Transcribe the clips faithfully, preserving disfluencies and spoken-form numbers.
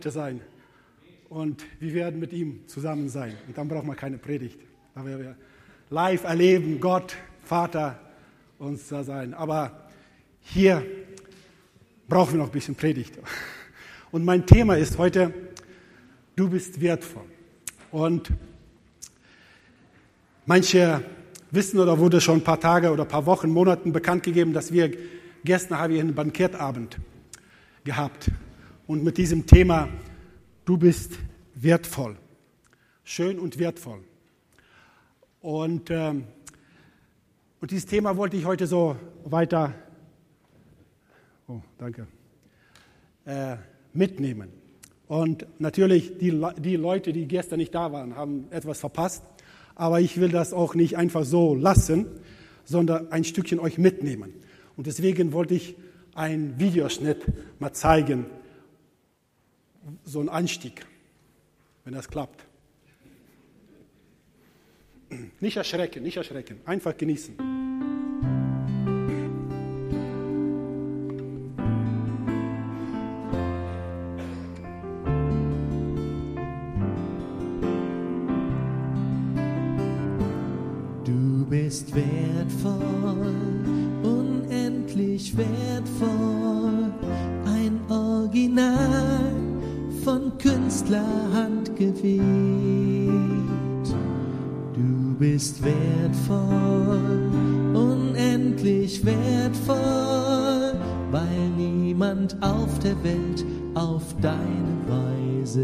sein und wir werden mit ihm zusammen sein. Und dann braucht man keine Predigt. Da werden wir live erleben, Gott, Vater, uns da sein. Aber hier brauchen wir noch ein bisschen Predigt. Und mein Thema ist heute, du bist wertvoll. Und manche wissen oder wurde schon ein paar Tage oder ein paar Wochen, Monaten bekannt gegeben, dass wir gestern haben wir einen Bankettabend gehabt. Und mit diesem Thema, du bist wertvoll, schön und wertvoll. Und, ähm, und dieses Thema wollte ich heute so weiter oh, danke, äh, mitnehmen. Und natürlich, die, die Leute, die gestern nicht da waren, haben etwas verpasst. Aber ich will das auch nicht einfach so lassen, sondern ein Stückchen euch mitnehmen. Und deswegen wollte ich einen Videoschnitt mal zeigen, so ein Anstieg, wenn das klappt. Nicht erschrecken, nicht erschrecken, einfach genießen. Du bist wertvoll, unendlich wertvoll, ein Original von Künstlerhand gewebt. Du bist wertvoll, unendlich wertvoll, weil niemand auf der Welt auf deine Weise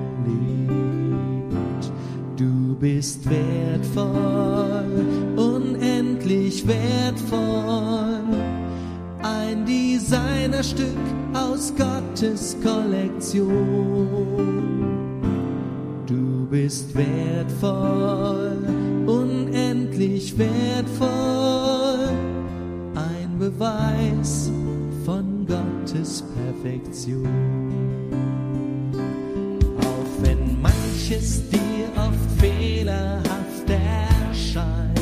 lebt. Du bist wertvoll, unendlich wertvoll, ein Designerstück aus Gottes Kollektion. Du bist wertvoll, unendlich wertvoll, ein Beweis von Gottes Perfektion. Auch wenn manches dir oft fehlerhaft erscheint,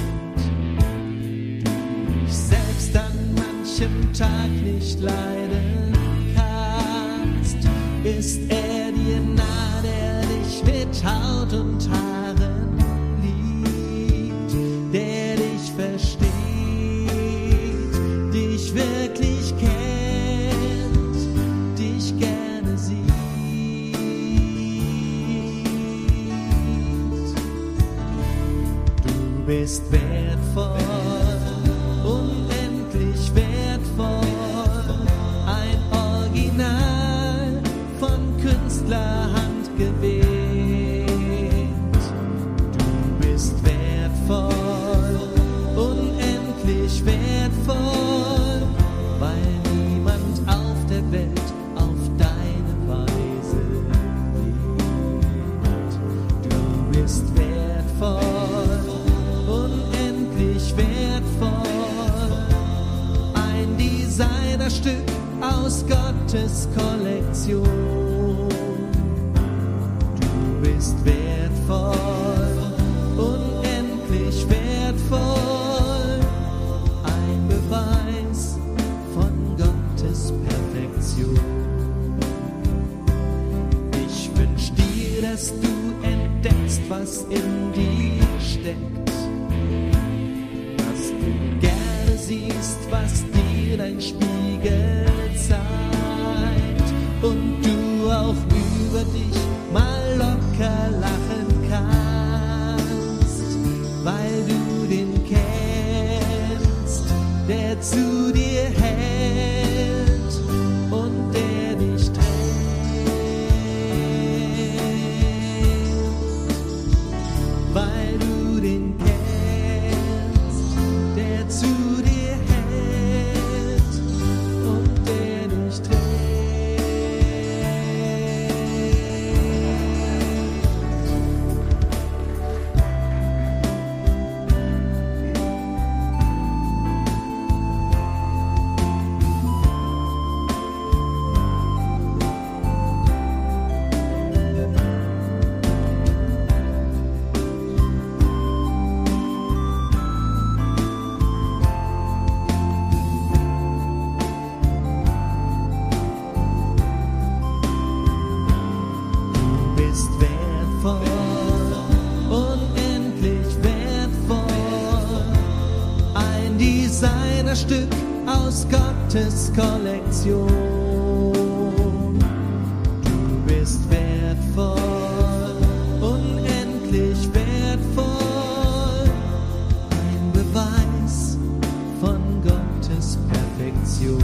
du dich selbst an manchem Tag nicht leiden kannst, ist er dir nah, der dich mit Haut und Haaren liebt, der dich versteht, dich wirklich kennt, dich gerne sieht. Du bist wertvoll, unendlich wertvoll, ein Original von Künstlerhand gewebt. Du bist wertvoll, unendlich wertvoll, weil niemand auf der Welt auf deine Weise lebt. Du bist wertvoll, unendlich wertvoll, ein Designerstück aus Gottes Kollektion. Du bist wertvoll, unendlich wertvoll, ein Beweis von Gottes Perfektion. Ich wünsch dir, dass du entdeckst, was in dir steckt, dass du gerne siehst, was dir dein Spiegel zeigt und du auch über dich mal locker lachen kannst, weil du den kennst, der zu dir hält und der dich trägt, weil du den kennst, der zu dir hält und der dich trägt. bist wertvoll, unendlich wertvoll. Ein Designerstück aus Gottes Kollektion. Du bist wertvoll, unendlich wertvoll. Ein Beweis von Gottes Perfektion.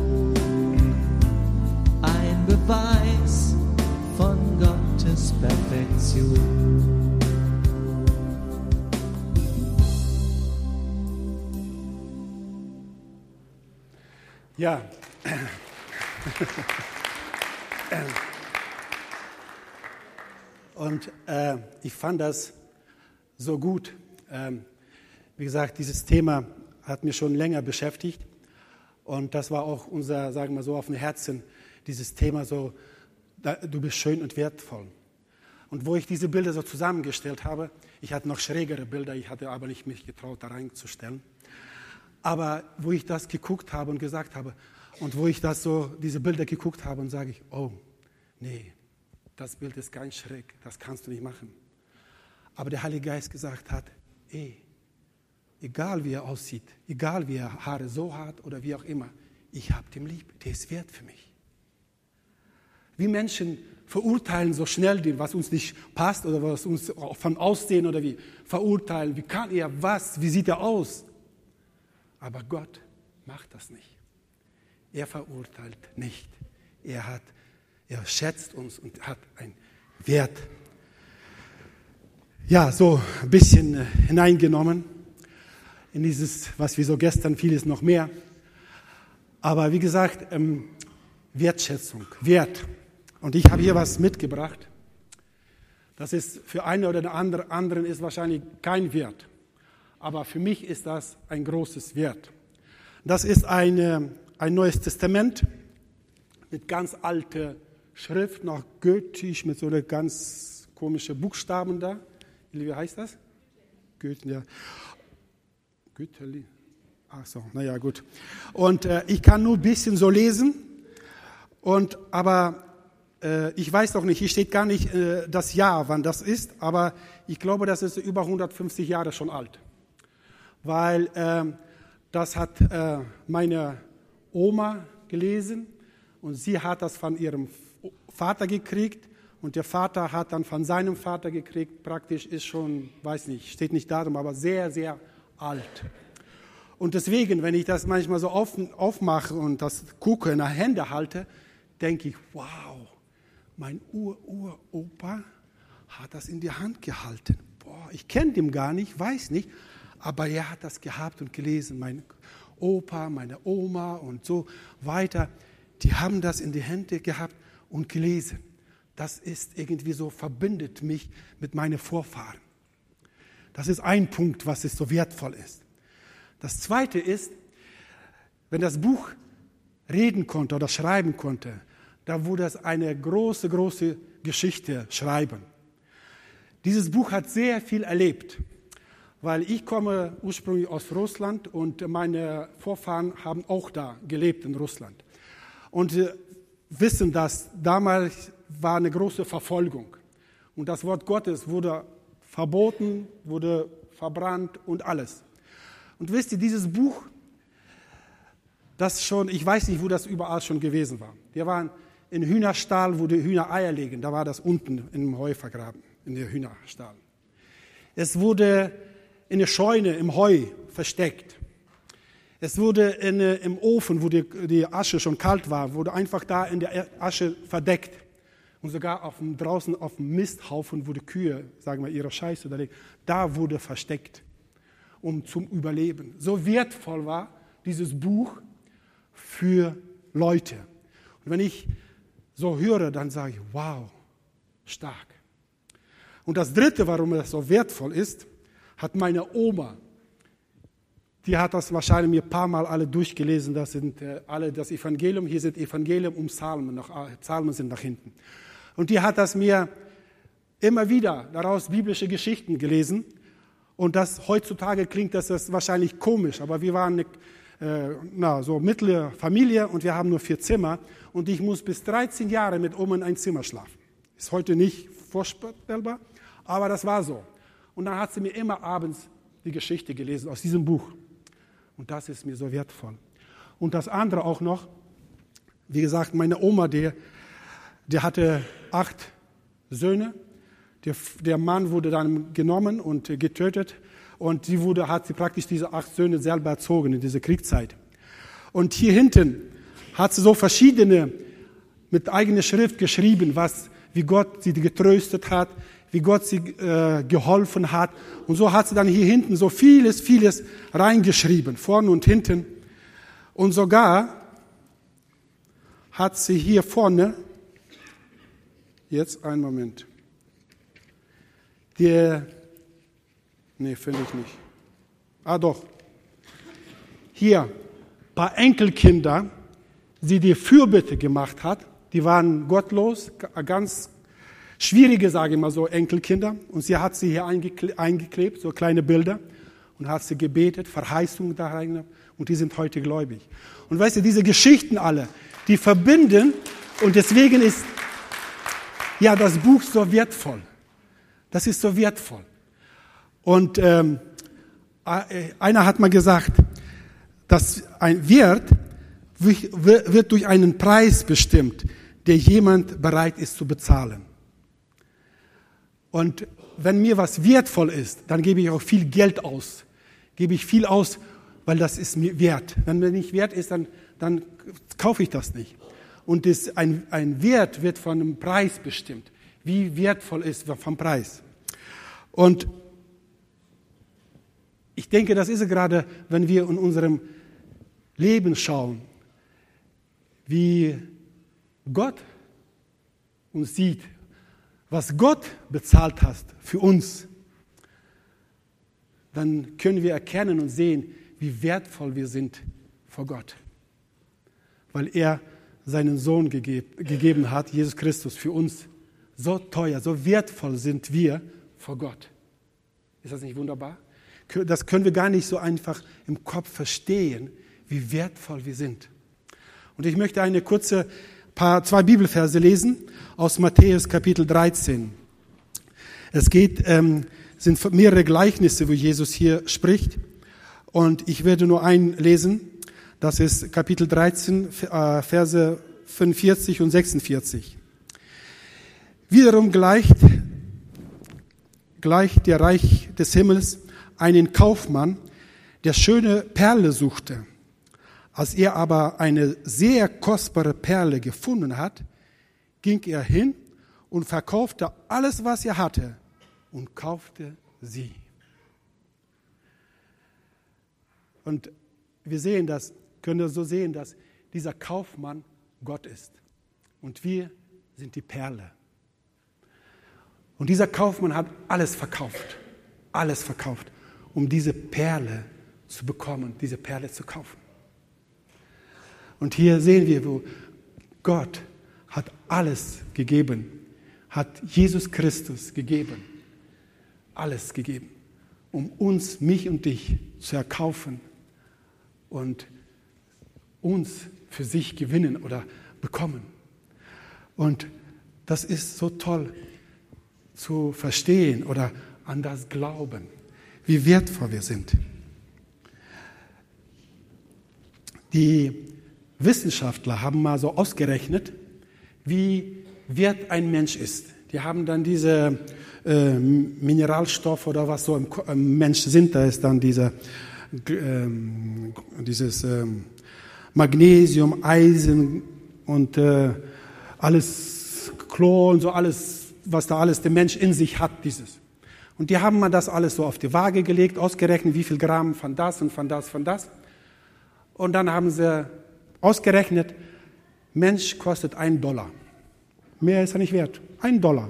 Ein Beweis von Gottes Perfektion. Ja. Und äh, ich fand das so gut. Ähm, wie gesagt, dieses Thema hat mich schon länger beschäftigt. Und das war auch unser, sagen wir so, auf dem Herzen, dieses Thema so, da, du bist schön und wertvoll. Und wo ich diese Bilder so zusammengestellt habe, ich hatte noch schrägere Bilder, ich hatte aber nicht mich getraut, da reinzustellen. Aber wo ich das geguckt habe und gesagt habe, und wo ich das so, diese Bilder geguckt habe und sage ich, oh, nee, das Bild ist ganz schräg, das kannst du nicht machen. Aber der Heilige Geist gesagt hat, ey, egal wie er aussieht, egal wie er Haare so hat oder wie auch immer, ich habe den lieb, der ist wert für mich. Wie Menschen verurteilen so schnell den, was uns nicht passt oder was uns von Aussehen oder wie verurteilen, wie kann er was, wie sieht er aus? Aber Gott macht das nicht. Er verurteilt nicht. Er hat, er schätzt uns und hat einen Wert. Ja, so ein bisschen hineingenommen in dieses, was wir so gestern, vieles noch mehr. Aber wie gesagt, ähm, Wertschätzung, Wert. Und ich habe hier was mitgebracht. Das ist für einen oder den anderen ist wahrscheinlich kein Wert. Aber für mich ist das ein großes Wert. Das ist eine, ein Neues Testament mit ganz alter Schrift, noch gotisch, mit so einer ganz komischen Buchstaben da. Wie heißt das? Goethe, ja. Goethe. Ach so, naja, gut. Und äh, ich kann nur ein bisschen so lesen. Und, aber äh, ich weiß doch nicht, hier steht gar nicht äh, das Jahr, wann das ist. Aber ich glaube, das ist über hundertfünfzig Jahre schon alt. Weil äh, das hat äh, meine Oma gelesen und sie hat das von ihrem Vater gekriegt und der Vater hat dann von seinem Vater gekriegt, praktisch ist schon, weiß nicht, steht nicht Datum, aber sehr, sehr alt. Und deswegen, wenn ich das manchmal so auf, aufmache und das gucke, in der Hände halte, denke ich, wow, mein Ur-Ur-Opa hat das in die Hand gehalten. Boah, ich kenne den gar nicht, weiß nicht, aber er hat das gehabt und gelesen. Mein Opa, meine Oma und so weiter, die haben das in die Hände gehabt und gelesen. Das ist irgendwie so, verbindet mich mit meinen Vorfahren. Das ist ein Punkt, was es so wertvoll ist. Das Zweite ist, wenn das Buch reden konnte oder schreiben konnte, da wurde es eine große, große Geschichte schreiben. Dieses Buch hat sehr viel erlebt, weil ich komme ursprünglich aus Russland und meine Vorfahren haben auch da gelebt in Russland. Und wir wissen, dass damals war eine große Verfolgung. Und das Wort Gottes wurde verboten, wurde verbrannt und alles. Und wisst ihr, dieses Buch, das schon, ich weiß nicht, wo das überall schon gewesen war. Wir waren in Hühnerstall, wo die Hühner Eier legen, da war das unten im Heu vergraben, in der Hühnerstall. Es wurde in der Scheune im Heu versteckt. Es wurde in, im Ofen, wo die, die Asche schon kalt war, wurde einfach da in der Asche verdeckt. Und sogar auf dem, draußen auf dem Misthaufen, wo die Kühe, sagen wir, ihre Scheiße da legen, da wurde versteckt, um zum Überleben. So wertvoll war dieses Buch für Leute. Und wenn ich so höre, dann sage ich, wow, stark. Und das Dritte, warum das so wertvoll ist, hat meine Oma, die hat das wahrscheinlich mir ein paar Mal alle durchgelesen, das sind äh, alle das Evangelium, hier sind Evangelium und Psalmen, nach, Psalmen sind nach hinten. Und die hat das mir immer wieder daraus biblische Geschichten gelesen. Und das heutzutage klingt das, das wahrscheinlich komisch, aber wir waren eine äh, na, so mittlere Familie und wir haben nur vier Zimmer und ich muss bis dreizehn Jahre mit Oma in ein Zimmer schlafen. Ist heute nicht vorstellbar, aber das war so. Und dann hat sie mir immer abends die Geschichte gelesen aus diesem Buch. Und das ist mir so wertvoll. Und das andere auch noch, wie gesagt, meine Oma, die, die hatte acht Söhne. Der, der Mann wurde dann genommen und getötet. Und sie wurde, hat sie praktisch diese acht Söhne selber erzogen in dieser Kriegszeit. Und hier hinten hat sie so verschiedene mit eigener Schrift geschrieben, was, wie Gott sie getröstet hat, wie Gott sie äh, geholfen hat. Und so hat sie dann hier hinten so vieles, vieles reingeschrieben, vorne und hinten. Und sogar hat sie hier vorne, jetzt einen Moment, die, nee, finde ich nicht. Ah doch, hier, ein paar Enkelkinder, die die Fürbitte gemacht hat, die waren gottlos, ganz schwierige, sage ich mal so, Enkelkinder. Und sie hat sie hier eingekle- eingeklebt, so kleine Bilder, und hat sie gebetet, Verheißungen da rein, und die sind heute gläubig. Und weißt du, diese Geschichten alle, die verbinden, und deswegen ist ja das Buch so wertvoll. Das ist so wertvoll. Und ähm, einer hat mal gesagt, dass ein Wert wird durch einen Preis bestimmt, der jemand bereit ist zu bezahlen. Und wenn mir was wertvoll ist, dann gebe ich auch viel Geld aus. Gebe ich viel aus, weil das ist mir wert. Wenn mir nicht wert ist, dann, dann kaufe ich das nicht. Und das, ein, ein Wert wird von einem Preis bestimmt. Wie wertvoll ist vom Preis. Und ich denke, das ist gerade, wenn wir in unserem Leben schauen, wie Gott uns sieht, was Gott bezahlt hat für uns, dann können wir erkennen und sehen, wie wertvoll wir sind vor Gott. Weil er seinen Sohn gegeb, gegeben hat, Jesus Christus, für uns. So teuer, so wertvoll sind wir vor Gott. Ist das nicht wunderbar? Das können wir gar nicht so einfach im Kopf verstehen, wie wertvoll wir sind. Und ich möchte eine kurze, paar, zwei Bibelverse lesen aus Matthäus Kapitel dreizehn. Es geht, ähm, sind mehrere Gleichnisse, wo Jesus hier spricht. Und ich werde nur einen lesen. Das ist Kapitel dreizehn, äh, Verse fünfundvierzig und sechsundvierzig. Wiederum gleicht, gleicht der Reich des Himmels einen Kaufmann, der schöne Perle suchte. Als er aber eine sehr kostbare Perle gefunden hat, ging er hin und verkaufte alles, was er hatte, und kaufte sie. Und wir sehen das, können so sehen, dass dieser Kaufmann Gott ist. Und wir sind die Perle. Und dieser Kaufmann hat alles verkauft, alles verkauft, um diese Perle zu bekommen, diese Perle zu kaufen. Und hier sehen wir, wo Gott hat alles gegeben, hat Jesus Christus gegeben, alles gegeben, um uns, mich und dich zu erkaufen und uns für sich gewinnen oder bekommen. Und das ist so toll zu verstehen oder an das Glauben, wie wertvoll wir sind. Die Wissenschaftler haben mal so ausgerechnet, wie wert ein Mensch ist. Die haben dann diese äh, Mineralstoffe oder was so im, im Mensch sind, da ist dann diese, äh, dieses äh, Magnesium, Eisen und äh, alles Chlor und so alles, was da alles der Mensch in sich hat, dieses. Und die haben mal das alles so auf die Waage gelegt, ausgerechnet, wie viel Gramm von das und von das, von das. Und dann haben sie ausgerechnet, Mensch kostet ein Dollar. Mehr ist er nicht wert. Ein Dollar.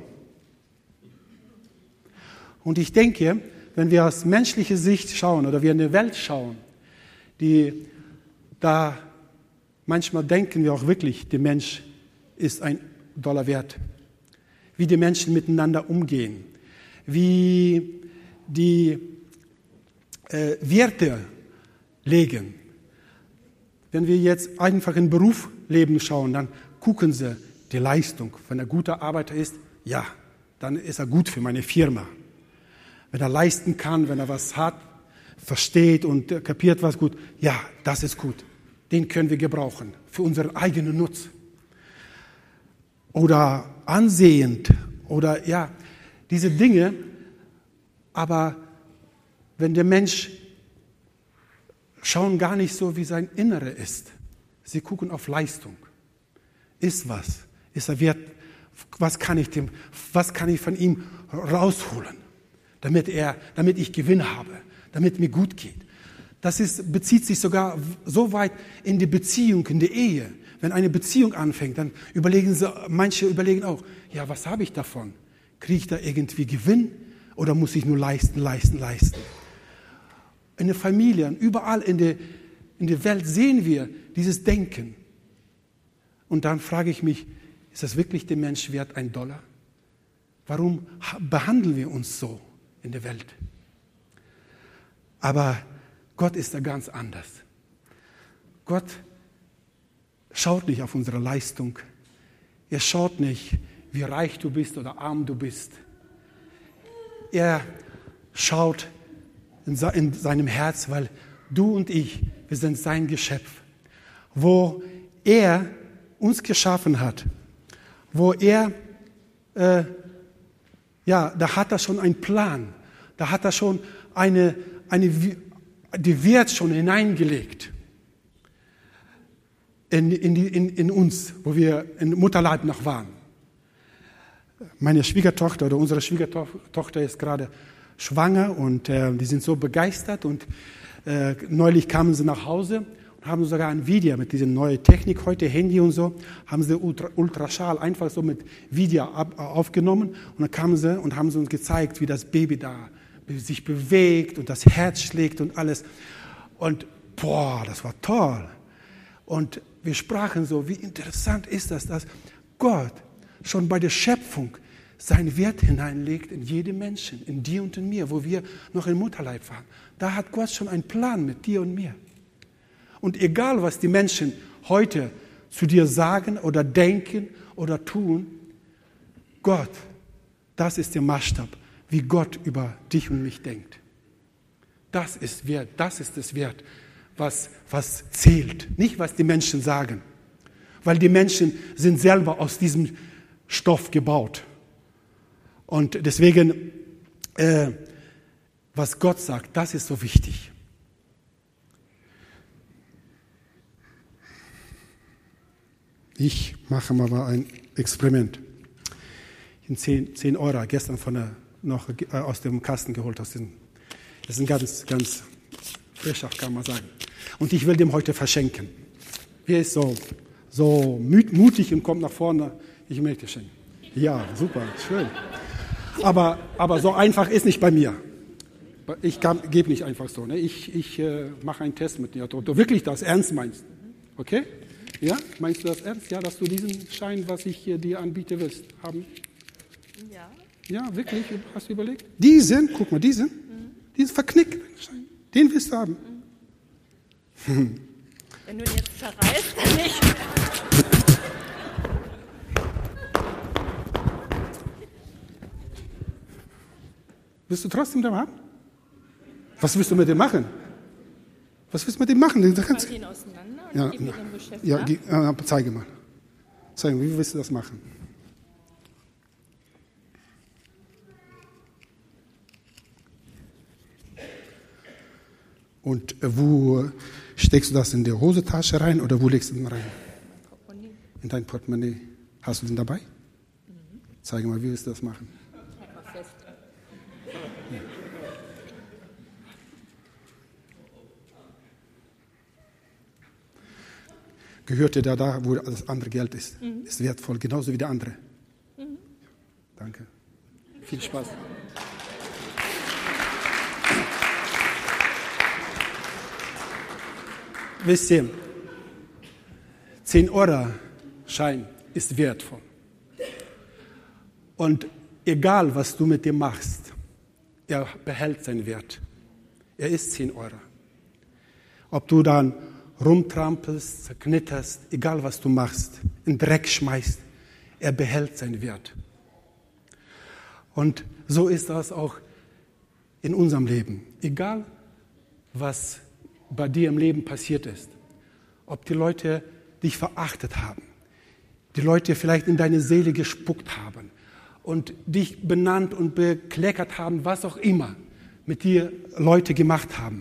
Und ich denke, wenn wir aus menschlicher Sicht schauen oder wir in die Welt schauen, die, da manchmal denken wir auch wirklich, der Mensch ist ein Dollar wert. Wie die Menschen miteinander umgehen. Wie die äh, Werte legen. Wenn wir jetzt einfach in Berufsleben schauen, dann gucken sie die Leistung. Wenn er guter Arbeiter ist, ja, dann ist er gut für meine Firma. Wenn er leisten kann, wenn er was hat, versteht und kapiert was gut, ja, das ist gut. Den können wir gebrauchen für unseren eigenen Nutzen. Oder ansehend oder ja, diese Dinge. Aber wenn der Mensch schauen gar nicht so, wie sein Innere ist. Sie gucken auf Leistung. Ist was? Ist er wert? Was kann ich dem, was kann ich von ihm rausholen, damit er, damit ich Gewinn habe, damit mir gut geht? Das ist, bezieht sich sogar so weit in die Beziehung, in die Ehe. Wenn eine Beziehung anfängt, dann überlegen sie, manche überlegen auch, ja, was habe ich davon? Kriege ich da irgendwie Gewinn oder muss ich nur leisten, leisten, leisten? In den Familien, überall in der, in der Welt sehen wir dieses Denken. Und dann frage ich mich, ist das wirklich der Mensch wert, ein Dollar? Warum behandeln wir uns so in der Welt? Aber Gott ist da ganz anders. Gott schaut nicht auf unsere Leistung. Er schaut nicht, wie reich du bist oder arm du bist. Er schaut in seinem Herz, weil du und ich, wir sind sein Geschöpf, wo er uns geschaffen hat, wo er, äh, ja, da hat er schon einen Plan, da hat er schon eine, eine, die Wert schon hineingelegt in, in, die, in, in uns, wo wir in Mutterleib noch waren. Meine Schwiegertochter oder unsere Schwiegertochter ist gerade schwanger und äh, die sind so begeistert und äh, neulich kamen sie nach Hause und haben sogar ein Video mit dieser neuen Technik heute, Handy und so, haben sie Ultra, Ultraschall einfach so mit Video ab, aufgenommen und dann kamen sie und haben sie uns gezeigt, wie das Baby da sich bewegt und das Herz schlägt und alles und boah, das war toll und wir sprachen so, wie interessant ist das, dass Gott schon bei der Schöpfung seinen Wert hineinlegt in jeden Menschen, in dir und in mir, wo wir noch im Mutterleib waren. Da hat Gott schon einen Plan mit dir und mir. Und egal, was die Menschen heute zu dir sagen oder denken oder tun, Gott, das ist der Maßstab, wie Gott über dich und mich denkt. Das ist wert, das ist es wert, was, was zählt, nicht was die Menschen sagen. Weil die Menschen sind selber aus diesem Stoff gebaut. Und deswegen, äh, was Gott sagt, das ist so wichtig. Ich mache mal ein Experiment. In zehn Euro, gestern von der, noch äh, aus dem Kasten geholt. Aus dem, das ist ein ganz, ganz frischer, kann man sagen. Und ich will dem heute verschenken. Wer ist so, so mutig und kommt nach vorne? Ich möchte schenken. Ja, super, schön. Aber, aber so einfach ist nicht bei mir. Ich gebe nicht einfach so. Ne? Ich, ich äh, mache einen Test mit dir, ob du wirklich das ernst meinst. Okay? Ja? Meinst du das ernst? Ja, dass du diesen Schein, was ich äh, dir anbiete, willst haben? Ja. Ja, wirklich? Hast du überlegt? Diesen, guck mal, diesen. Mhm. Diesen verknickten Schein. Den willst du haben. Mhm. Hm. Wenn du ihn jetzt zerreißt, dann nicht. Willst du trotzdem da haben? Was willst du mit dem machen? Was willst du mit dem machen? Ich mache ihn auseinander und ja, gebe mir den Geschäft ja, ab. Ja, zeige mal. Zeige mal, wie willst du das machen? Und wo steckst du das in die Hosentasche rein oder wo legst du den rein? Portemonnaie. In dein Portemonnaie. Hast du den dabei? Mhm. Zeige mal, wie willst du das machen? Halt mal fest. Ja. Gehört dir da, da, wo das andere Geld ist? Mhm. Ist wertvoll, genauso wie der andere. Mhm. Danke. Viel Spaß. Wisst ihr, zehn Euro Schein ist wertvoll. Und egal, was du mit dem machst, er behält seinen Wert. Er ist zehn Euro. Ob du dann rumtrampelst, zerknitterst, egal was du machst, in den Dreck schmeißt, er behält seinen Wert. Und so ist das auch in unserem Leben. Egal, was bei dir im Leben passiert ist, ob die Leute dich verachtet haben, die Leute vielleicht in deine Seele gespuckt haben und dich benannt und bekleckert haben, was auch immer mit dir Leute gemacht haben,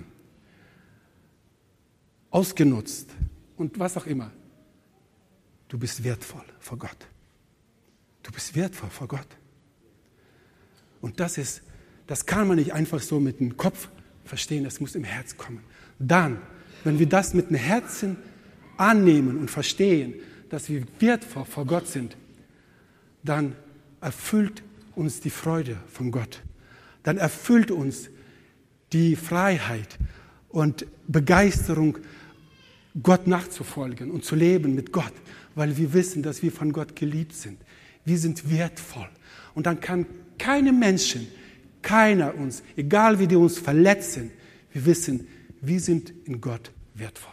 ausgenutzt und was auch immer. Du bist wertvoll vor Gott. Du bist wertvoll vor Gott. Und das ist, das kann man nicht einfach so mit dem Kopf verstehen, das muss im Herz kommen. Dann, wenn wir das mit dem Herzen annehmen und verstehen, dass wir wertvoll vor Gott sind, dann erfüllt uns die Freude von Gott. Dann erfüllt uns die Freiheit und Begeisterung, Gott nachzufolgen und zu leben mit Gott, weil wir wissen, dass wir von Gott geliebt sind. Wir sind wertvoll. Und dann kann keine Menschen, keiner uns, egal wie die uns verletzen, wir wissen, wir sind in Gott wertvoll.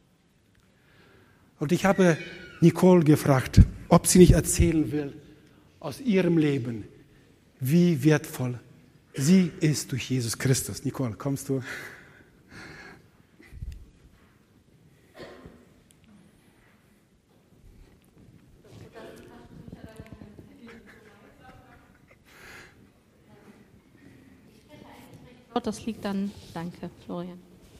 Und ich habe Nicole gefragt, ob sie nicht erzählen will aus ihrem Leben, wie wertvoll sie ist durch Jesus Christus. Nicole, kommst du? Das liegt dann. Danke, Florian.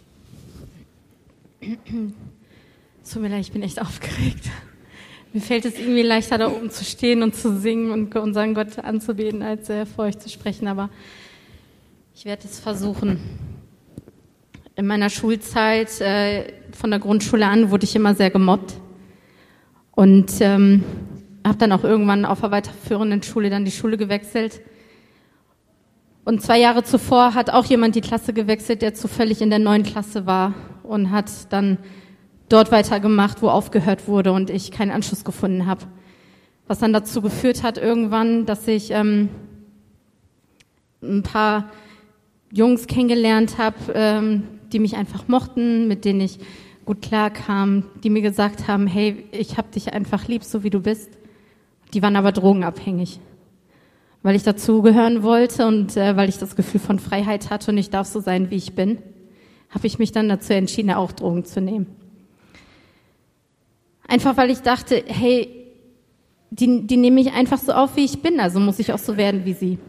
Es tut mir leid, ich bin echt aufgeregt. Mir fällt es irgendwie leichter, da oben zu stehen und zu singen und unseren Gott anzubeten, als äh, vor euch zu sprechen. Aber ich werde es versuchen. In meiner Schulzeit, äh, von der Grundschule an, wurde ich immer sehr gemobbt. Und ähm, habe dann auch irgendwann auf der weiterführenden Schule dann die Schule gewechselt. Und zwei Jahre zuvor hat auch jemand die Klasse gewechselt, der zufällig in der neuen Klasse war und hat dann dort weitergemacht, wo aufgehört wurde und ich keinen Anschluss gefunden habe. Was dann dazu geführt hat irgendwann, dass ich ähm, ein paar Jungs kennengelernt habe, ähm, die mich einfach mochten, mit denen ich gut klarkam, die mir gesagt haben, hey, ich hab dich einfach lieb, so wie du bist. Die waren aber drogenabhängig. Weil ich dazugehören wollte und äh, weil ich das Gefühl von Freiheit hatte und ich darf so sein, wie ich bin, habe ich mich dann dazu entschieden, auch Drogen zu nehmen. Einfach weil ich dachte, hey, die, die nehme ich einfach so auf, wie ich bin, also muss ich auch so werden wie sie.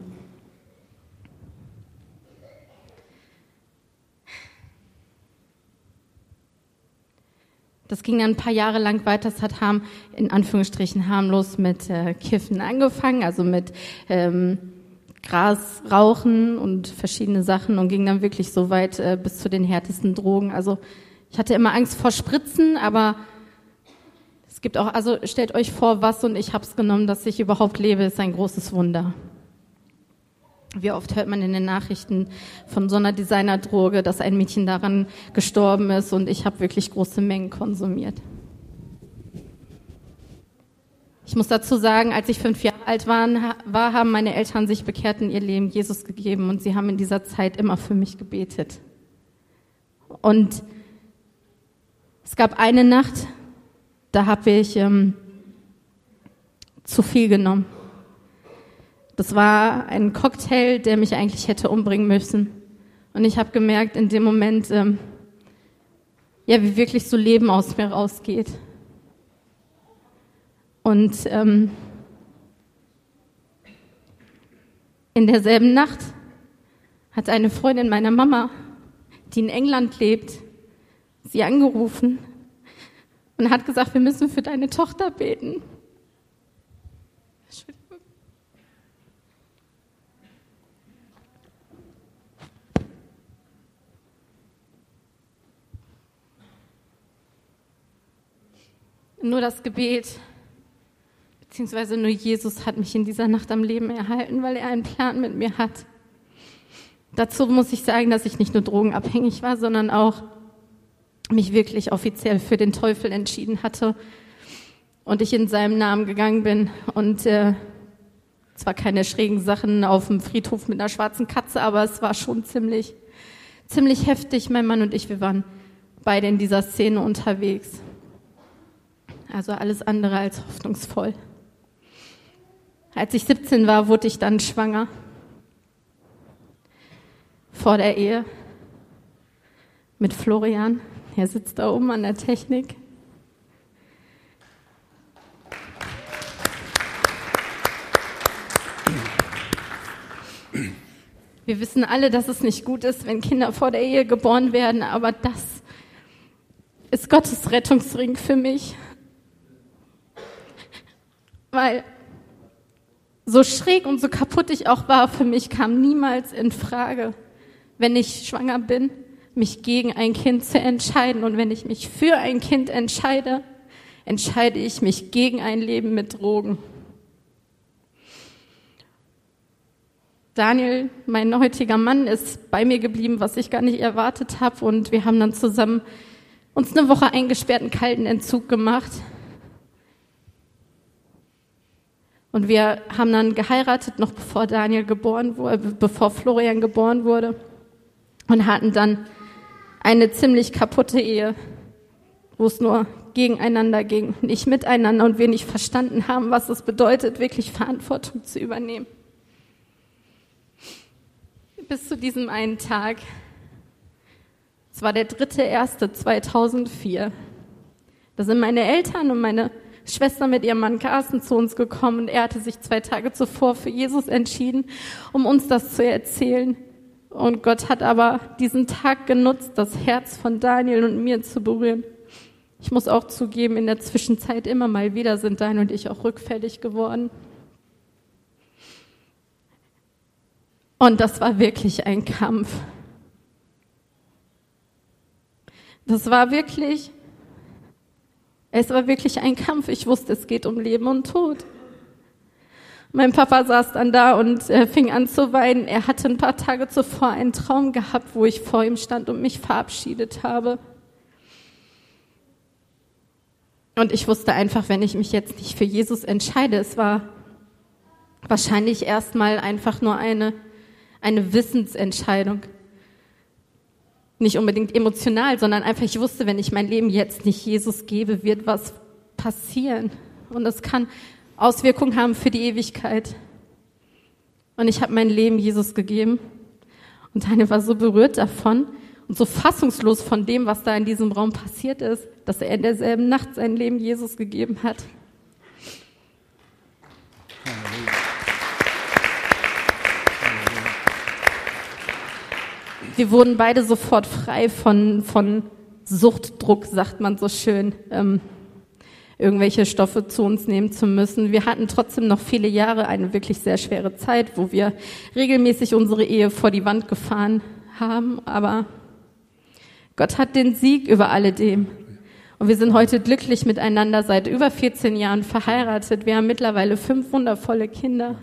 Das ging dann ein paar Jahre lang weiter. Es hat harm, in Anführungsstrichen harmlos mit äh, Kiffen angefangen, also mit ähm, Gras, Rauchen und verschiedene Sachen und ging dann wirklich so weit äh, bis zu den härtesten Drogen. Also ich hatte immer Angst vor Spritzen, aber es gibt auch, also stellt euch vor, was und ich habe es genommen, dass ich überhaupt lebe, ist ein großes Wunder. Wie oft hört man in den Nachrichten von so einer Designerdroge, dass ein Mädchen daran gestorben ist und ich habe wirklich große Mengen konsumiert. Ich muss dazu sagen, als ich fünf Jahre alt war, war, haben meine Eltern sich bekehrt und ihr Leben Jesus gegeben und sie haben in dieser Zeit immer für mich gebetet. Und es gab eine Nacht, da habe ich ähm, zu viel genommen. Das war ein Cocktail, der mich eigentlich hätte umbringen müssen. Und ich habe gemerkt in dem Moment, ähm, ja, wie wirklich so Leben aus mir rausgeht. Und ähm, in derselben Nacht hat eine Freundin meiner Mama, die in England lebt, sie angerufen und hat gesagt, wir müssen für deine Tochter beten. Nur das Gebet, beziehungsweise nur Jesus hat mich in dieser Nacht am Leben erhalten, weil er einen Plan mit mir hat. Dazu muss ich sagen, dass ich nicht nur drogenabhängig war, sondern auch mich wirklich offiziell für den Teufel entschieden hatte und ich in seinem Namen gegangen bin und äh, zwar keine schrägen Sachen auf dem Friedhof mit einer schwarzen Katze, aber es war schon ziemlich, ziemlich heftig. Mein Mann und ich, wir waren beide in dieser Szene unterwegs. Also alles andere als hoffnungsvoll. Als ich siebzehn war, wurde ich dann schwanger vor der Ehe mit Florian. Er sitzt da oben an der Technik. Wir wissen alle, dass es nicht gut ist, wenn Kinder vor der Ehe geboren werden, aber das ist Gottes Rettungsring für mich. Weil so schräg und so kaputt ich auch war, für mich kam niemals in Frage, wenn ich schwanger bin, mich gegen ein Kind zu entscheiden. Und wenn ich mich für ein Kind entscheide, entscheide ich mich gegen ein Leben mit Drogen. Daniel, mein heutiger Mann, ist bei mir geblieben, was ich gar nicht erwartet habe. Und wir haben dann zusammen uns eine Woche eingesperrt, einen kalten Entzug gemacht. Und wir haben dann geheiratet, noch bevor Daniel geboren wurde, bevor Florian geboren wurde. Und hatten dann eine ziemlich kaputte Ehe, wo es nur gegeneinander ging, nicht miteinander und wir nicht verstanden haben, was es bedeutet, wirklich Verantwortung zu übernehmen. Bis zu diesem einen Tag. Es war der dritte erste zweitausendvier. Da sind meine Eltern und meine Schwester mit ihrem Mann Carsten zu uns gekommen und er hatte sich zwei Tage zuvor für Jesus entschieden, um uns das zu erzählen. Und Gott hat aber diesen Tag genutzt, das Herz von Daniel und mir zu berühren. Ich muss auch zugeben, in der Zwischenzeit immer mal wieder sind Daniel und ich auch rückfällig geworden. Und das war wirklich ein Kampf. Das war wirklich, es war wirklich ein Kampf. Ich wusste, es geht um Leben und Tod. Mein Papa saß dann da und äh, fing an zu weinen. Er hatte ein paar Tage zuvor einen Traum gehabt, wo ich vor ihm stand und mich verabschiedet habe. Und ich wusste einfach, wenn ich mich jetzt nicht für Jesus entscheide, es war wahrscheinlich erstmal einfach nur eine Eine Wissensentscheidung. Nicht unbedingt emotional, sondern einfach, ich wusste, wenn ich mein Leben jetzt nicht Jesus gebe, wird was passieren. Und das kann Auswirkungen haben für die Ewigkeit. Und ich habe mein Leben Jesus gegeben. Und Daniel war so berührt davon und so fassungslos von dem, was da in diesem Raum passiert ist, dass er in derselben Nacht sein Leben Jesus gegeben hat. Wir wurden beide sofort frei von, von Suchtdruck, sagt man so schön, ähm, irgendwelche Stoffe zu uns nehmen zu müssen. Wir hatten trotzdem noch viele Jahre eine wirklich sehr schwere Zeit, wo wir regelmäßig unsere Ehe vor die Wand gefahren haben. Aber Gott hat den Sieg über alledem. Und wir sind heute glücklich miteinander, seit über vierzehn Jahren verheiratet. Wir haben mittlerweile fünf wundervolle Kinder.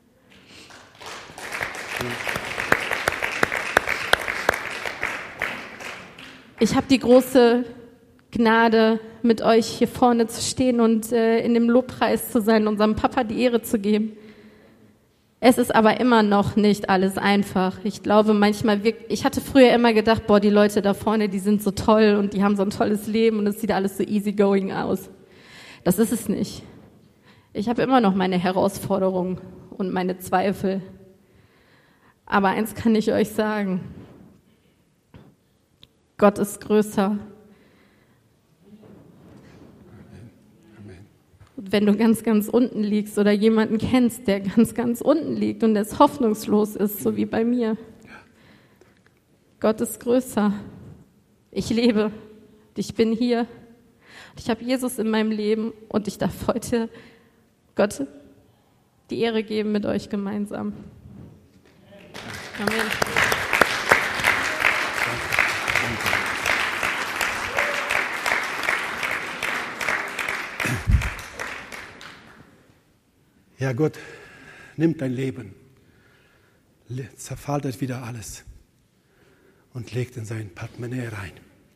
Ich habe die große Gnade, mit euch hier vorne zu stehen und äh, in dem Lobpreis zu sein, unserem Papa die Ehre zu geben. Es ist aber immer noch nicht alles einfach. Ich glaube manchmal, wir, ich hatte früher immer gedacht, boah, die Leute da vorne, die sind so toll und die haben so ein tolles Leben und es sieht alles so easygoing aus. Das ist es nicht. Ich habe immer noch meine Herausforderungen und meine Zweifel. Aber eins kann ich euch sagen. Gott ist größer. Und wenn du ganz, ganz unten liegst oder jemanden kennst, der ganz, ganz unten liegt und es hoffnungslos ist, so wie bei mir. Gott ist größer. Ich lebe. Ich bin hier. Ich habe Jesus in meinem Leben und ich darf heute Gott die Ehre geben mit euch gemeinsam. Amen. Ja, Gott nimmt dein Leben, zerfaltet wieder alles und legt in sein Portemonnaie rein,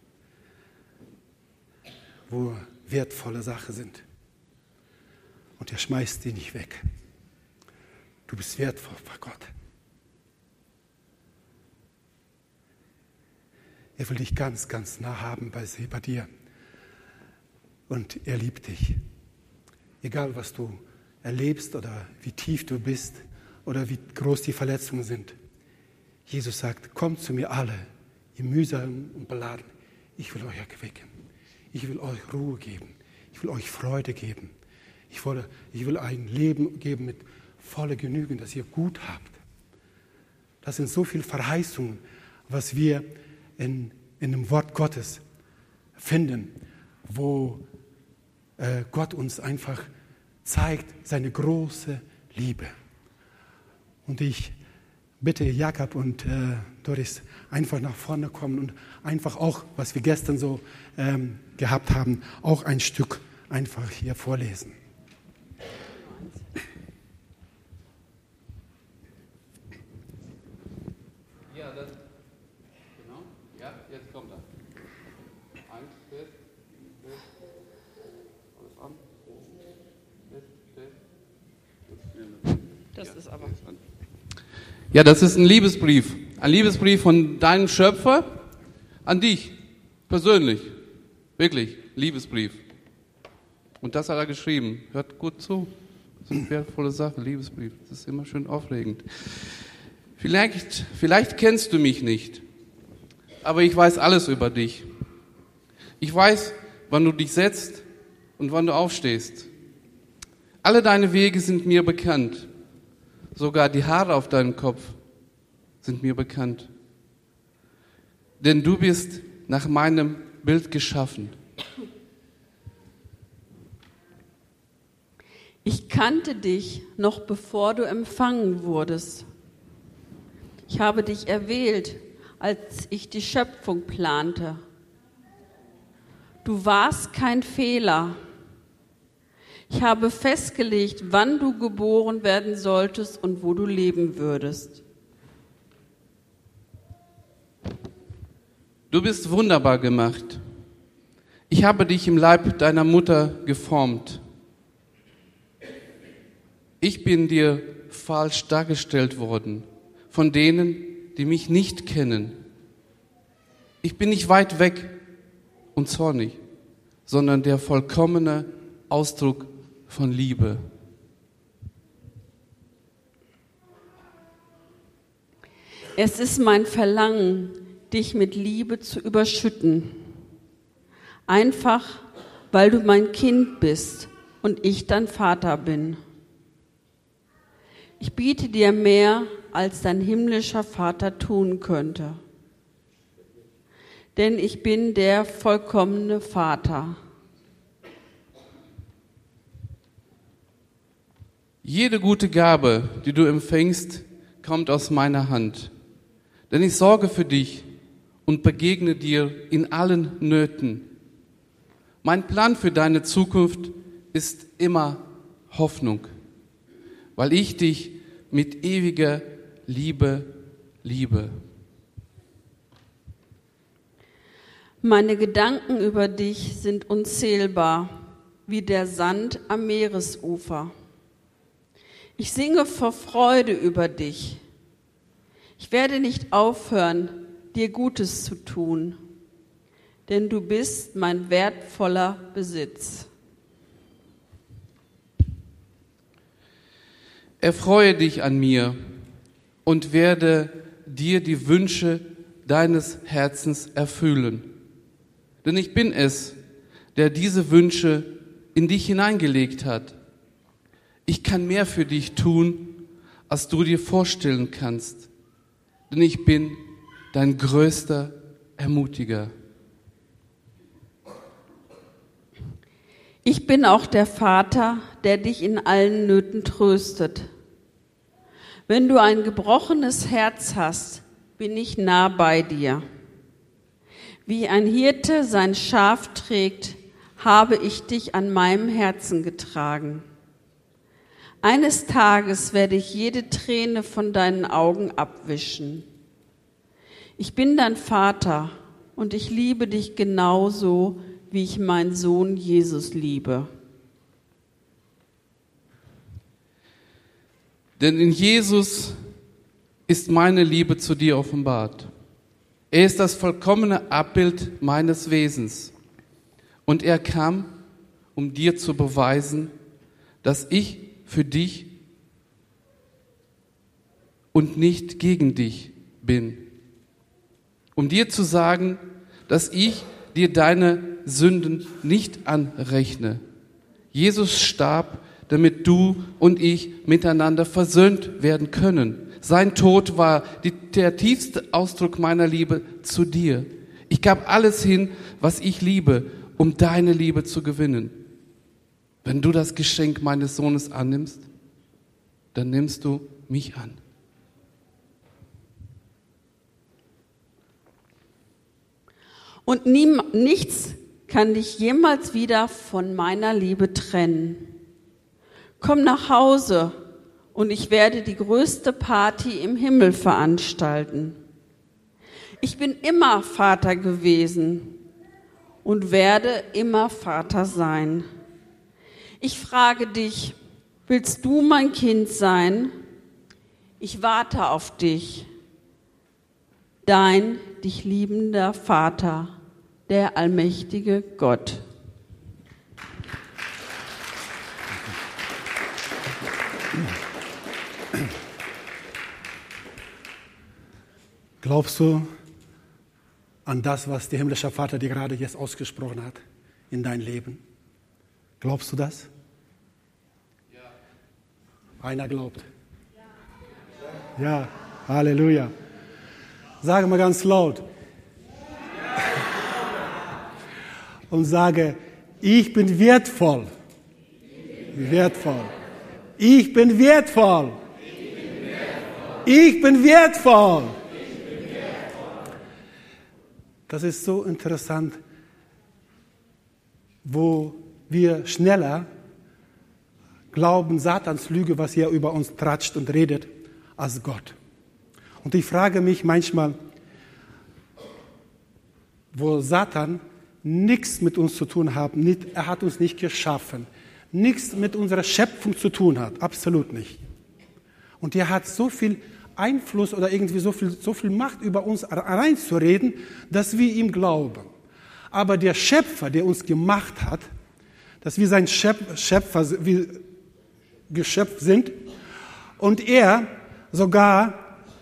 wo wertvolle Sachen sind. Und er schmeißt die nicht weg. Du bist wertvoll vor Gott. Er will dich ganz, ganz nah haben bei, bei dir. Und er liebt dich. Egal, was du erlebst oder wie tief du bist oder wie groß die Verletzungen sind. Jesus sagt, kommt zu mir alle, ihr mühsam und beladen. Ich will euch erquicken. Ich will euch Ruhe geben. Ich will euch Freude geben. Ich will, ich will ein Leben geben mit voller Genüge, dass ihr gut habt. Das sind so viele Verheißungen, was wir in, in dem Wort Gottes finden, wo äh, Gott uns einfach zeigt seine große Liebe. Und ich bitte Jakob und äh, Doris einfach nach vorne kommen und einfach auch, was wir gestern so ähm, gehabt haben, auch ein Stück einfach hier vorlesen. Ja, das, genau, ja, jetzt kommt er. Eins, fest, fest, alles an, fest, fest. Das ist aber. Ja, das ist ein Liebesbrief. Ein Liebesbrief von deinem Schöpfer an dich, persönlich. Wirklich, Liebesbrief. Und das hat er geschrieben. Hört gut zu. Das ist eine wertvolle Sache, Liebesbrief. Das ist immer schön aufregend. Vielleicht, vielleicht kennst du mich nicht, aber ich weiß alles über dich. Ich weiß, wann du dich setzt und wann du aufstehst. Alle deine Wege sind mir bekannt. Sogar die Haare auf deinem Kopf sind mir bekannt. Denn du bist nach meinem Bild geschaffen. Ich kannte dich noch bevor du empfangen wurdest. Ich habe dich erwählt, als ich die Schöpfung plante. Du warst kein Fehler. Ich habe festgelegt, wann du geboren werden solltest und wo du leben würdest. Du bist wunderbar gemacht. Ich habe dich im Leib deiner Mutter geformt. Ich bin dir falsch dargestellt worden von denen, die mich nicht kennen. Ich bin nicht weit weg und zornig, sondern der vollkommene Ausdruck von Liebe. Es ist mein Verlangen, dich mit Liebe zu überschütten. Einfach, weil du mein Kind bist und ich dein Vater bin. Ich biete dir mehr, als dein himmlischer Vater tun könnte. Denn ich bin der vollkommene Vater. Jede gute Gabe, die du empfängst, kommt aus meiner Hand. Denn ich sorge für dich und begegne dir in allen Nöten. Mein Plan für deine Zukunft ist immer Hoffnung, weil ich dich mit ewiger Liebe liebe. Meine Gedanken über dich sind unzählbar, wie der Sand am Meeresufer. Ich singe vor Freude über dich. Ich werde nicht aufhören, dir Gutes zu tun, denn du bist mein wertvoller Besitz. Erfreue dich an mir und werde dir die Wünsche deines Herzens erfüllen. Denn ich bin es, der diese Wünsche in dich hineingelegt hat. Ich kann mehr für dich tun, als du dir vorstellen kannst. Denn ich bin dein größter Ermutiger. Ich bin auch der Vater, der dich in allen Nöten tröstet. Wenn du ein gebrochenes Herz hast, bin ich nah bei dir. Wie ein Hirte sein Schaf trägt, habe ich dich an meinem Herzen getragen. Eines Tages werde ich jede Träne von deinen Augen abwischen. Ich bin dein Vater und ich liebe dich genauso, wie ich meinen Sohn Jesus liebe. Denn in Jesus ist meine Liebe zu dir offenbart. Er ist das vollkommene Abbild meines Wesens. Und er kam, um dir zu beweisen, dass ich für dich und nicht gegen dich bin. Um dir zu sagen, dass ich dir deine Sünden nicht anrechne. Jesus starb, damit du und ich miteinander versöhnt werden können. Sein Tod war die, der tiefste Ausdruck meiner Liebe zu dir. Ich gab alles hin, was ich liebe, um deine Liebe zu gewinnen. Wenn du das Geschenk meines Sohnes annimmst, dann nimmst du mich an. Und niem, nichts kann dich jemals wieder von meiner Liebe trennen. Komm nach Hause und ich werde die größte Party im Himmel veranstalten. Ich bin immer Vater gewesen und werde immer Vater sein. Ich frage dich, willst du mein Kind sein? Ich warte auf dich. Dein, dich liebender Vater, der allmächtige Gott. Glaubst du an das, was der himmlische Vater dir gerade jetzt ausgesprochen hat in dein Leben? Glaubst du das? Ja. Einer glaubt. Ja, ja. Halleluja. Sage mal ganz laut. Und sage, ich bin wertvoll. Wertvoll. Ich bin wertvoll. Ich bin wertvoll. Das ist so interessant, wo wir schneller glauben, Satans Lüge, was er über uns tratscht und redet, als Gott. Und ich frage mich manchmal, wo Satan nichts mit uns zu tun hat, nicht, er hat uns nicht geschaffen, nichts mit unserer Schöpfung zu tun hat, absolut nicht. Und er hat so viel Einfluss oder irgendwie so viel, so viel Macht über uns reinzureden, dass wir ihm glauben. Aber der Schöpfer, der uns gemacht hat, dass wir sein Schöpfer, wie Geschöpf sind und er sogar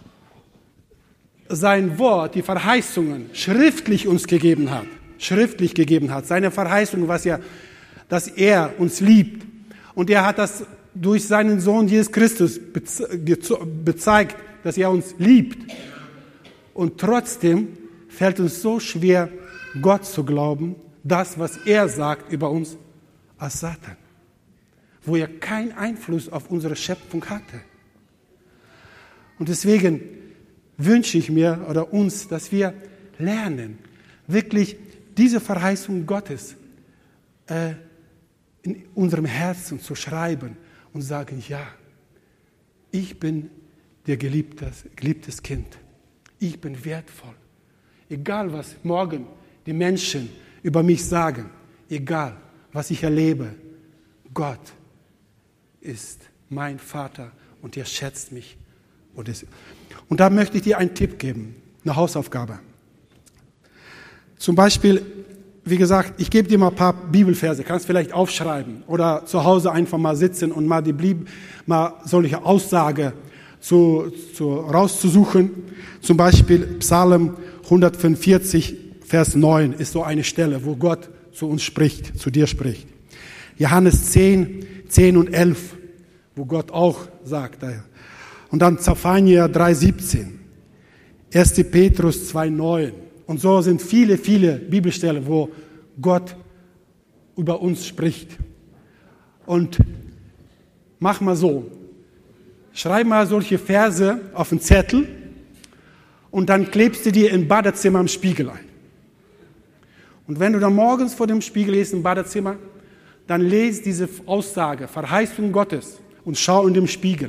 sein Wort, die Verheißungen schriftlich uns gegeben hat, schriftlich gegeben hat, seine Verheißungen, was er, dass er uns liebt. Und er hat das durch seinen Sohn Jesus Christus bezeigt, dass er uns liebt. Und trotzdem fällt uns so schwer, Gott zu glauben, das, was er sagt über uns, als Satan, wo er keinen Einfluss auf unsere Schöpfung hatte. Und deswegen wünsche ich mir oder uns, dass wir lernen, wirklich diese Verheißung Gottes äh, in unserem Herzen zu schreiben und sagen, ja, ich bin der geliebtes, geliebtes Kind. Ich bin wertvoll. Egal, was morgen die Menschen über mich sagen, egal, was ich erlebe, Gott ist mein Vater und er schätzt mich. Und, es, und da möchte ich dir einen Tipp geben, eine Hausaufgabe. Zum Beispiel, wie gesagt, ich gebe dir mal ein paar Bibelverse, kannst vielleicht aufschreiben oder zu Hause einfach mal sitzen und mal die Bibel, mal solche Aussage zu, zu, rauszusuchen. Zum Beispiel Psalm hundertfünfundvierzig, Vers neun ist so eine Stelle, wo Gott zu uns spricht, zu dir spricht. Johannes zehn, zehn und elf, wo Gott auch sagt. Und dann Zephania drei, siebzehn, erster Petrus zwei, neun. Und so sind viele, viele Bibelstellen, wo Gott über uns spricht. Und mach mal so, schreib mal solche Verse auf einen Zettel und dann klebst du dir im Badezimmer im Spiegel ein. Und wenn du dann morgens vor dem Spiegel gehst im Badezimmer, dann lese diese Aussage, Verheißung Gottes und schau in den Spiegel.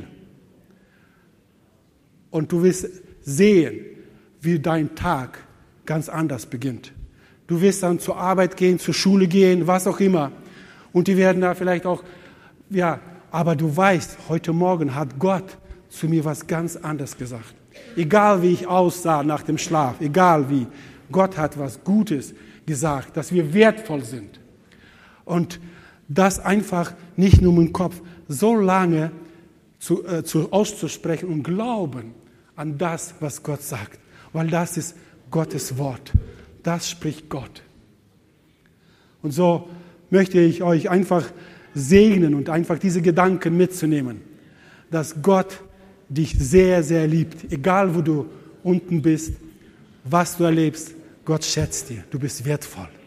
Und du wirst sehen, wie dein Tag ganz anders beginnt. Du wirst dann zur Arbeit gehen, zur Schule gehen, was auch immer. Und die werden da vielleicht auch, ja, aber du weißt, heute Morgen hat Gott zu mir was ganz anderes gesagt. Egal wie ich aussah nach dem Schlaf, egal wie, Gott hat was Gutes gesagt, dass wir wertvoll sind. Und das einfach nicht nur im Kopf so lange zu, äh, zu, auszusprechen und glauben an das, was Gott sagt. Weil das ist Gottes Wort. Das spricht Gott. Und so möchte ich euch einfach segnen und einfach diese Gedanken mitzunehmen, dass Gott dich sehr, sehr liebt. Egal, wo du unten bist, was du erlebst, Gott schätzt dir. Du bist wertvoll.